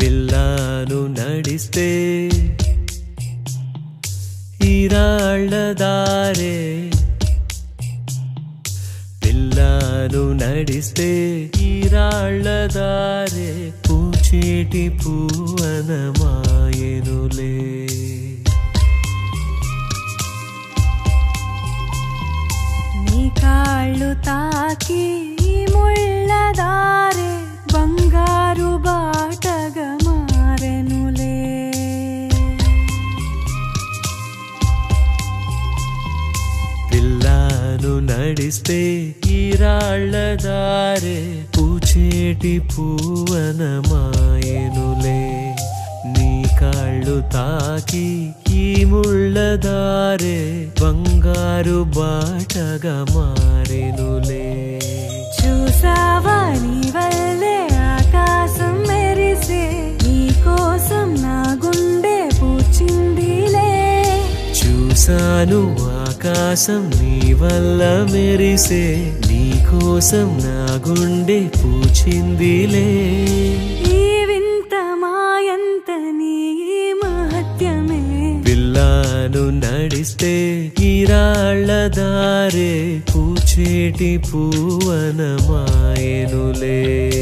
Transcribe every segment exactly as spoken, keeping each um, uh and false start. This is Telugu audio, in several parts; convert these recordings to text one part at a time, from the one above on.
పిల్లను నడిస్తే ఈరాళ్ళ దారే పిల్లను నడిస్తే ఈరాళ్ళ దారే పూచేటి పూవనమాయెనులే నీ కాళ్ళు తాకి ముళ్ళ దారే బంగారు బాటగా మారెనులే పిల్లను నడిస్తే ఈరాళ్ళ దారే పూచేటి పూవనమాయెనులే నీ కాళ్ళు తాకి ఈ ముళ్ళ దారే బంగారు బాటగా మారెనులే చూసావా నీ వల్లే ఆకాశం మెరిసే నీ కోసం నా గుండె పూచిందిలే చూసాను ఆకాశం నీ వల్ల మెరిసే నీ కోసం నా గుండె పూచిందిలే ఈ వింత మాయంత నీ మహత్యమే పిల్లను నడిస్తే ఈరాళ్ళ దారే పూచేటి పూవనమాయెనులే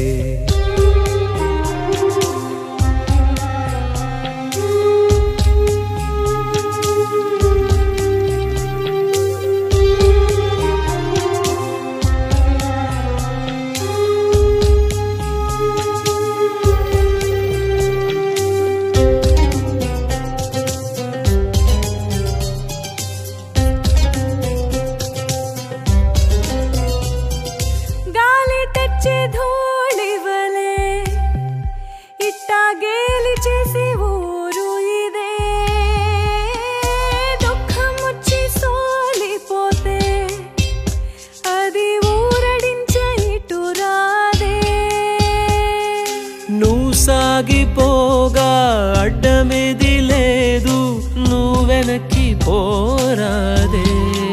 సాగిపోగా అడ్డమేది లేదు నువ్వెనక్కి పోరాదే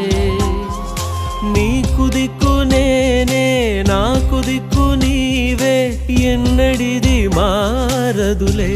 నీకు దిక్కు నేనే నాకు దిక్కు నీవే ఎన్నడిది మారదులే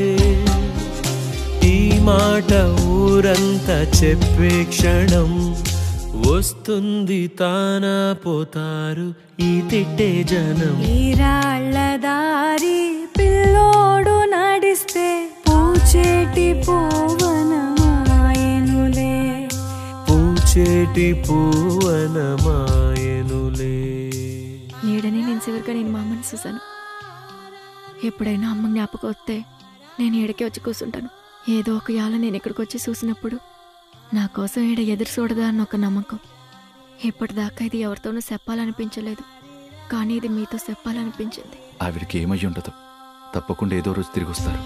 ఈ మాట ఊరంతా చెప్పే క్షణం వస్తుంది తానా పోతారు ఈ తిట్టే జనం ఈరాళ్ళ దారి పిల్లోడు నడిస్తే పూచేటి పూవనమాయెనులే పూచేటి పూవనమాయెనులే ఏడనే నేను చివరిగా నేను మా అమ్మని చూశాను. ఎప్పుడైనా అమ్మ జ్ఞాపకం వస్తే నేను ఏడకే వచ్చి కూర్చుంటాను. ఏదో ఒక యాల నేను ఇక్కడికి వచ్చి చూసినప్పుడు నా కోసం ఈడ ఎదురు చూడదా అన్న ఒక నమ్మకం. ఇప్పటిదాకా ఇది ఎవరితోనూ చెప్పాలనిపించలేదు, కానీ ఇది మీతో చెప్పాలనిపించింది. ఆవిడికి ఏమయ్యి ఉండదు, తప్పకుండా ఏదో రోజు తిరిగి వస్తారు.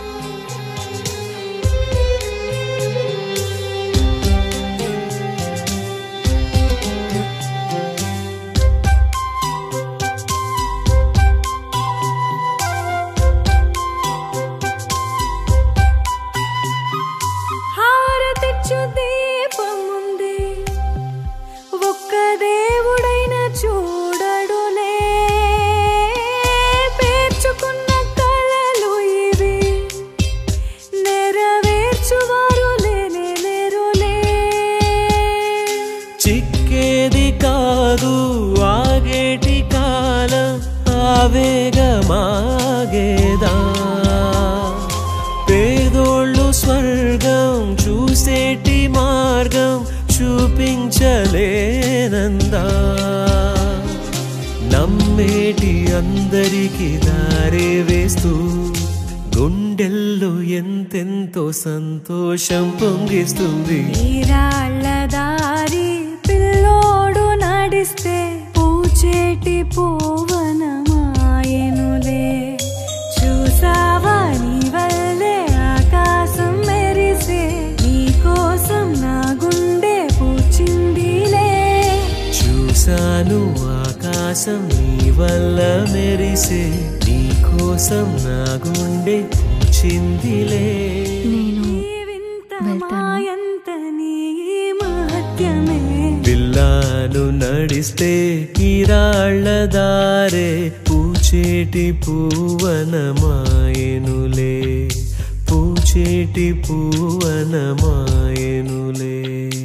చిక్కేది కాదు ఆగేటి కాలం ఆవేగమాగేదా పేదోళ్ళు స్వర్గం చూసేటి మార్గం చూపించలేనందా నమ్మేటి అందరికి దారే వేస్తూ గుండెల్లో ఎంతెంతో సంతోషం పొంగిస్తుంది ఈరాళ్ళ దారి పిల్లోడు నడిస్తే పూచేటి పూవనమాయెనులే చూసావా నీ వల్లే ఆకాశం మెరిసే నీ కోసం నా గుండె పూచిందిలే చూసాను ఆకాశం నీ వల్ల మెరిసే నీ కోసం నా గుండె పూచిందిలే నేను వెళ్తాను. మాయంత నీ మహత్యమే పిల్లా తాను నడిస్తే ఈ రాళ్ళ దారే పూచేటి పూవనమాయనులే పూచేటి పూవనమాయనులే